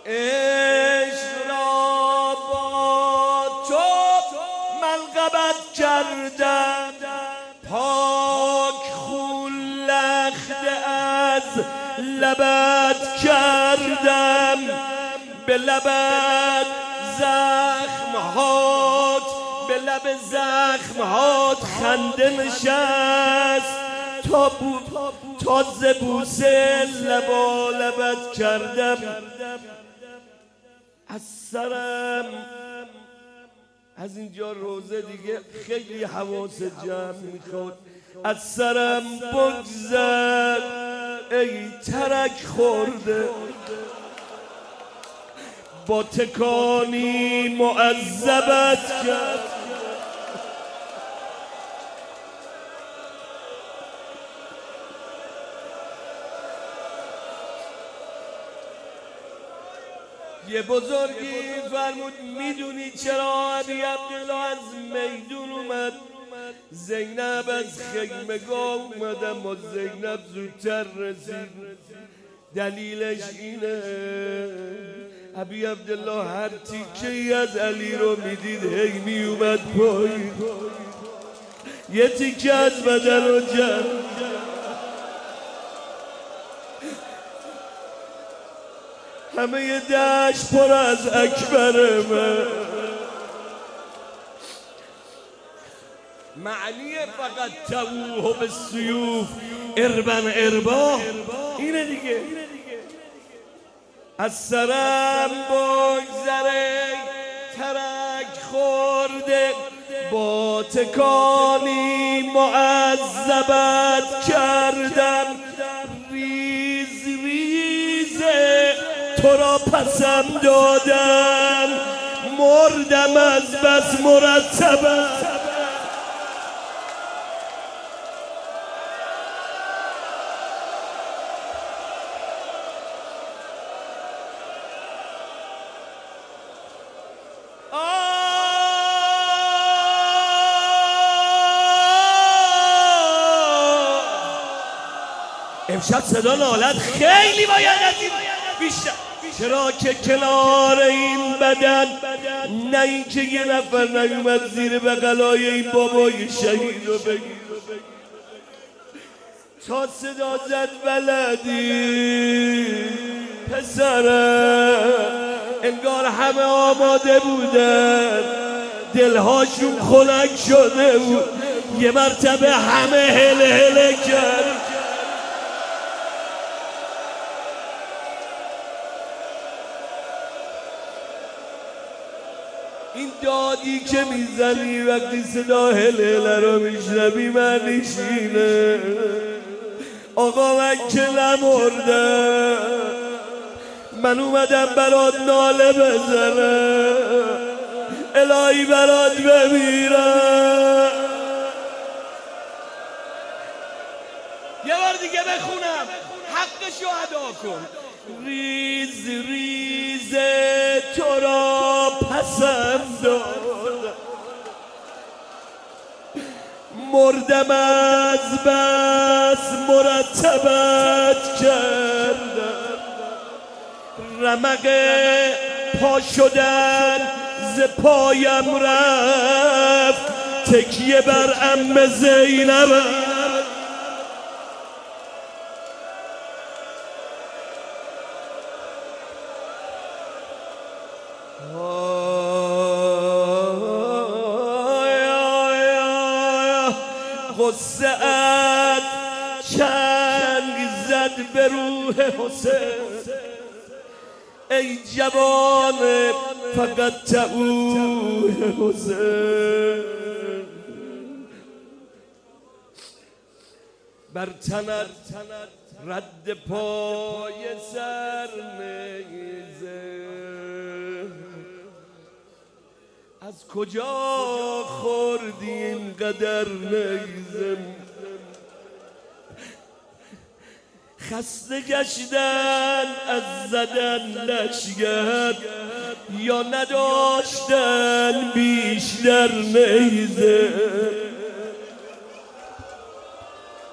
عشق را با تو منقبت کردم، پاک خون لخته از لبت کردم، به لبت زخمهات، به لب زخمهات خنده نشست، تا بوسه لبا لبت کردم. از سرم از اینجا روزه دیگه خیلی حواس جمع میخواد، از سرم بگذر ای ترک خورده، با تکانی معذبت کرد. یه بزرگی فرمود میدونی چرا ابی عبدالله از میدون اومد؟ زینب از خیمگاه اومد اما زینب زودتر رسید. دلیلش اینه ابی عبدالله هر تیکه‌ای از علی رو میدید هی میومد پایین، یه تیکه از بدن رو جمع، همه ی دشت پر از اکبر من. معنی فقط تووه به سیوف اربن اربا اینه دیگه. از سرم بگذره ترک خورده، با تکانی معذبت کردم، ریز ریزه تو را پسم دادم، مردم از بس مرتبت. امشب صدا نالت خیلی باید از این بیشتر، چرا که کنار این بدن نه این که یه نفر نیومد زیر بغلای این بابای شهید رو بگیر، تا صدا زد ولدی پسرم، انگار همه آماده بودن، دلهاشون خنک شده بود، یه مرتبه همه هله هله کرد. این دادی که میزنی وقتی صدا هله رو میشنوی معنیش اینه آقا من که نمردم، من اومدم برات ناله بزنم، الهی برات بمیرم. یه بار دیگه بخونم حقشو ادا کن. ریز ریز تو را پسم دادم، مردم از بس مرتبت کردم، رمق پا شدن ز پایم رفت، تکیه بر عم زینب. غصه‌ات چنگ زد به روح حسین، ای جوان فقط تووه حسین، بر تنت رد پای سر نیزه، از کجا خوردی اینقدر نیزه؟ خسته گشتن از زدن لشگر، یا نداشتن بیشتر نیزه؟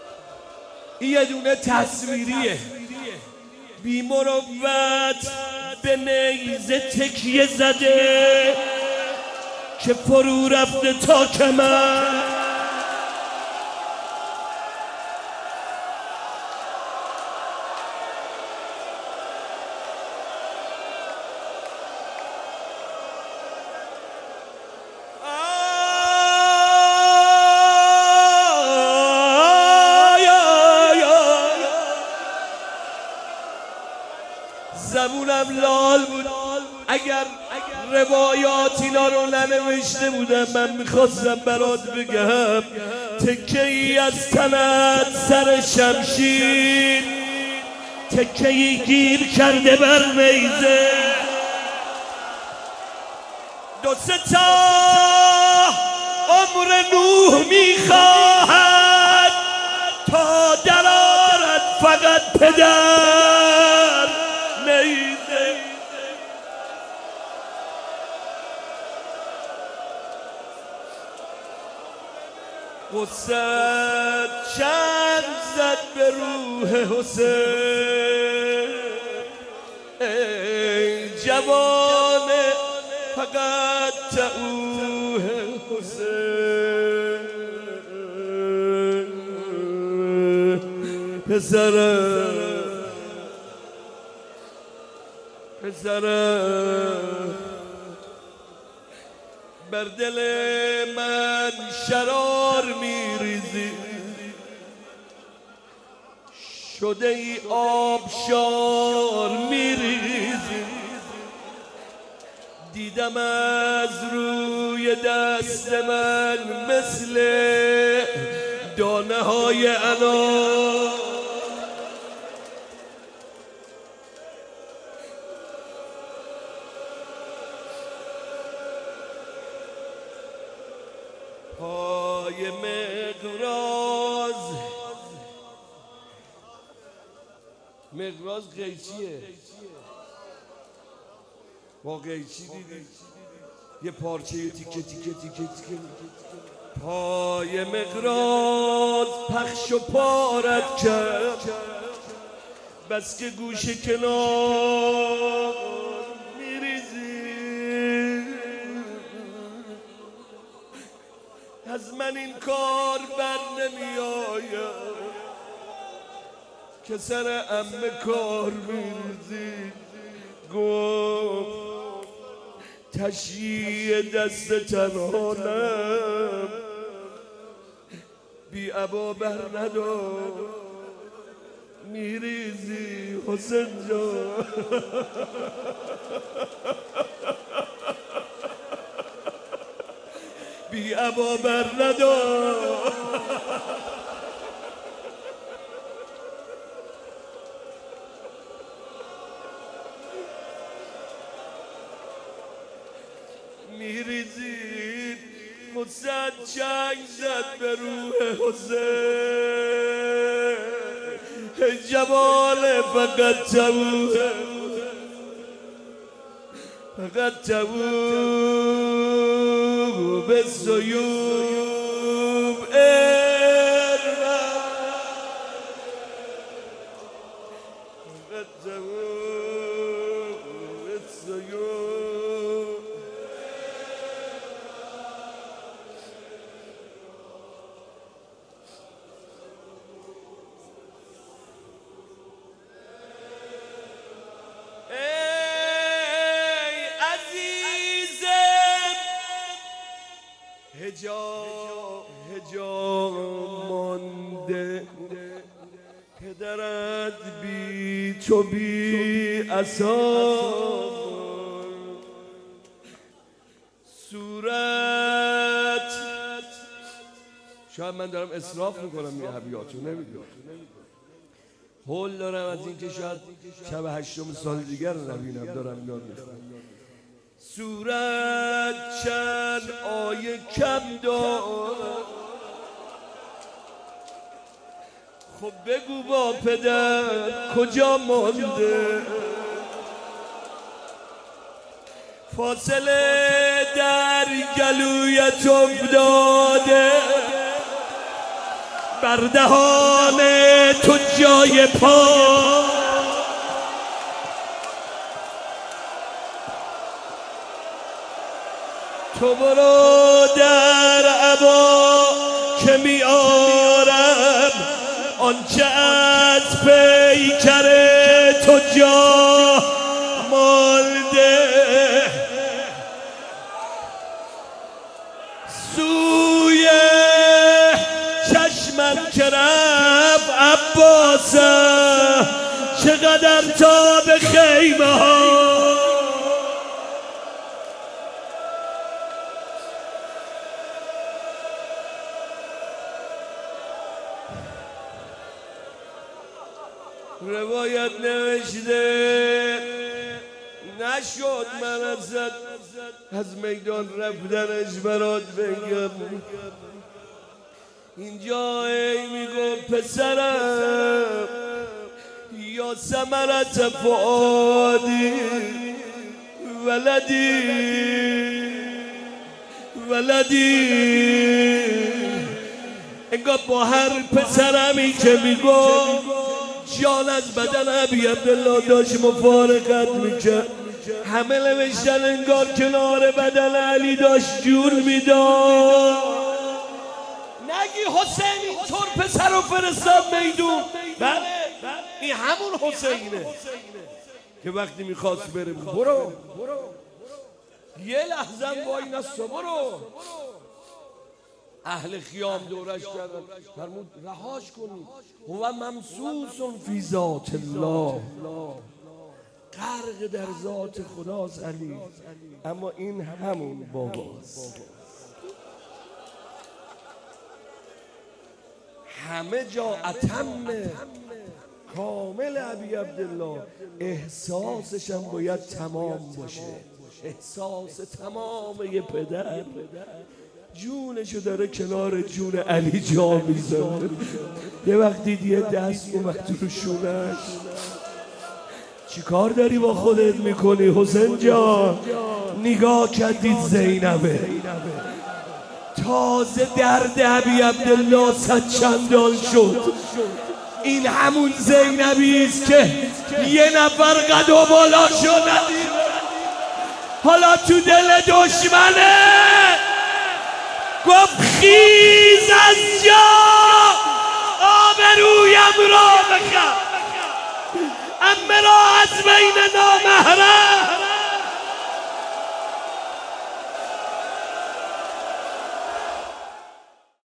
یه دونه تصویریه، بی مروت به نیزه تکیه زده که فرو رفته تا کمر. زبونم لال بود اگر روایات اینا رو ننوشته بودم. من میخواستم برات بگم تکه ای از تنت سر شمشیر، تکه ای گیر کرده بر نیزه. دو سه تا عمر نوح میخواهد تا درآرد فقط پدر نیزه. قصد چند زد به روح حسین، ای جوان فقط تعوه حسین. پسرم بر دل من شرار میریزی، شده ای آبشار میریزی. دیدم از روی دست من مثل دانه های انار، پای مقراض قیچیه. با قیچی دیدی یه پارچه تیکه پای مقراض پخش و پارت کرد، بس که گوش کنار میریزی. از من این کار بر نمی آید که سر عمه کار میریزی. گفت تشییع دست تنهانم بی عبا بر ندار میریزی حسین جان. بی عبا بر ندار میریزی. قصد چنگ زد به روح حسین، جمال فقط توه، فقط توه به سیوب فقط توه به سیوب. هجا مانده پدرت بی تو بی اثار، صورت. شاید من دارم اسراف میکنم یه ابیاتو نمیدونم، هول دارم از اینکه شاید شب 8 سال دیگر رو نبینم دارم یاد میکنم. صورت چند آیه کم دارد، خب بگو با پدر کجا مانده. فاصله در گلویت افتاده، بر دهان تو جای پا. تو برو در عبا که میارم آنچه از پیکر تو جا مالده سوی چشمم که رفت عباسم چقدر تا به خیمه ها روایت نوشته نشد من از میدان رفتنش برات بگم اینجا ای میگو پسرم یا ثمرت فؤادی ولدی انگار با هر پسرمی که میگو جان از بدن ابی عبدالله داشت مفارقت میکرد همه نوشتن انگار کنار بدن علی داشت جون میداد نگی حسین اینطور پسر رو فرستاد میدون بله این همون حسینه که وقتی میخواست بره برو یه لحظه با این است برو اهل خیام دورش کردن فرمود رهاش کنید هو ممسوس فی ذات الله غرق در ذات خداست علی اما این همون باباست همه جا اتم کامل ابی عبدالله احساسش هم باید تمام باشه احساس تمام یه پدر جونشو داره کنار جون علی جا میذاره یه وقت دید یه دست اومد رو شونش چی کار داری با خودت میکنی حسین جان نگاه کردید زینبه تازه درد ابی عبدالله صد چندان شد این همون زینبی است که یه نفر قد و بالا شد حالا تو دل دشمنه گفت خیز از جا آبرویم را بخر امه را از بین نامحرم